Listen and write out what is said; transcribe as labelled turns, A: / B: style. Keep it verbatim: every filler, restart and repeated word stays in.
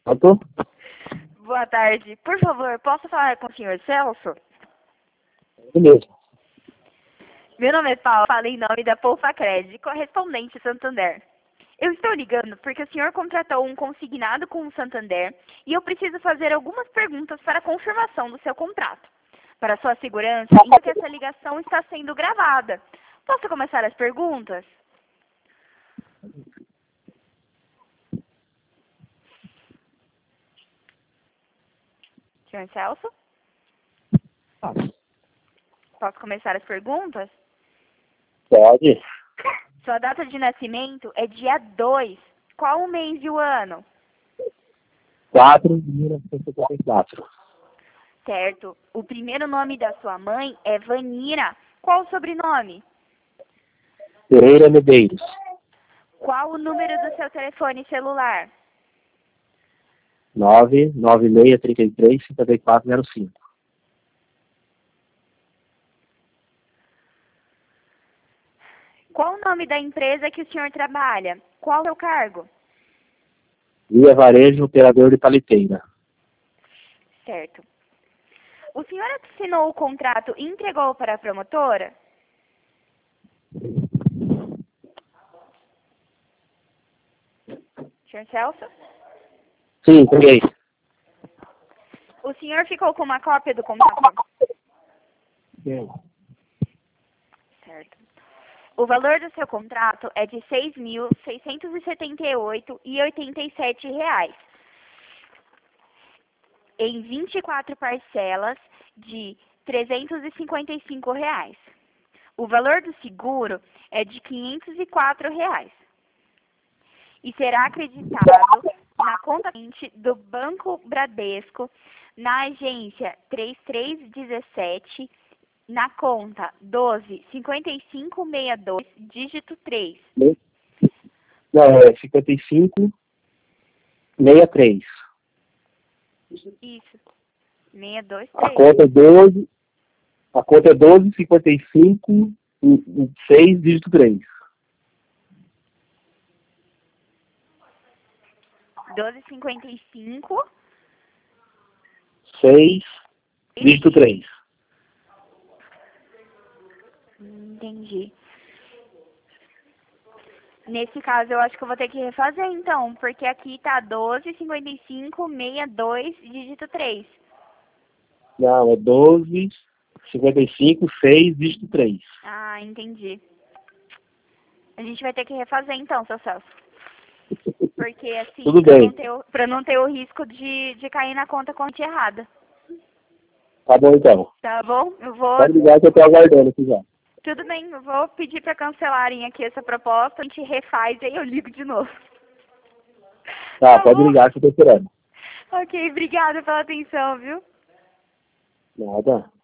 A: Pronto?
B: Boa tarde. Por favor, posso falar com o senhor Celso?
A: Beleza.
B: Meu nome é Paulo, falo em nome da Polfacred, correspondente Santander. Eu estou ligando porque o senhor contratou um consignado com o Santander e eu preciso fazer algumas perguntas para a confirmação do seu contrato. Para sua segurança, indico que essa ligação está sendo gravada. Posso começar as perguntas? senhor Celso?
A: Ah,
B: Posso começar as perguntas?
A: pode.
B: Sua data de nascimento é dia dois. Qual o mês e o ano?
A: quatro de mil novecentos e setenta e quatro.
B: Certo. O primeiro nome da sua mãe é Vanira. Qual o sobrenome?
A: Pereira Medeiros.
B: Qual o número do seu telefone celular?
A: nove nove seis três três cinco quatro zero cinco.
B: Qual o nome da empresa que o senhor trabalha? Qual o seu cargo?
A: Via Varejo, operador de paliteira.
B: Certo. O senhor assinou o contrato e entregou para a promotora? senhor Celso?
A: Sim, peguei.
B: O senhor ficou com uma cópia do contrato?
A: Sim.
B: Certo. O valor do seu contrato é de seis mil seiscentos e setenta e oito reais e oitenta e sete centavos, em vinte e quatro parcelas de trezentos e cinquenta e cinco reais. O valor do seguro é de quinhentos e quatro reais e será acreditado na conta corrente do Banco Bradesco, na agência três três um sete, na conta doze cinquenta e cinco sessenta e dois, dígito três.
A: Não, é cinquenta e cinco sessenta e três.
B: Isso. sessenta e dois,
A: A
B: três.
A: conta é doze. A conta é doze cinquenta e cinco seis, dígito três.
B: doze cinquenta e cinco.
A: seis, dígito três.
B: Entendi. Nesse caso, eu acho que eu vou ter que refazer, então, porque aqui tá doze cinquenta e cinco sessenta e dois, dígito três.
A: Não, é doze cinquenta e cinco seis, dígito três.
B: Ah, entendi. A gente vai ter que refazer, então, seu Celso. Porque, assim,
A: Tudo
B: pra
A: bem.
B: não ter, o- pra não ter o risco de, de cair na conta corrente errada.
A: Tá bom, então.
B: Tá bom? Eu vou...
A: Pode ligar que eu tô aguardando aqui já.
B: Tudo bem, eu vou pedir pra cancelarem aqui essa proposta, a gente refaz e aí eu ligo de novo.
A: Tá,
B: Tá
A: pode
B: bom?
A: ligar que eu tô esperando.
B: Ok, obrigada pela atenção, viu?
A: Nada.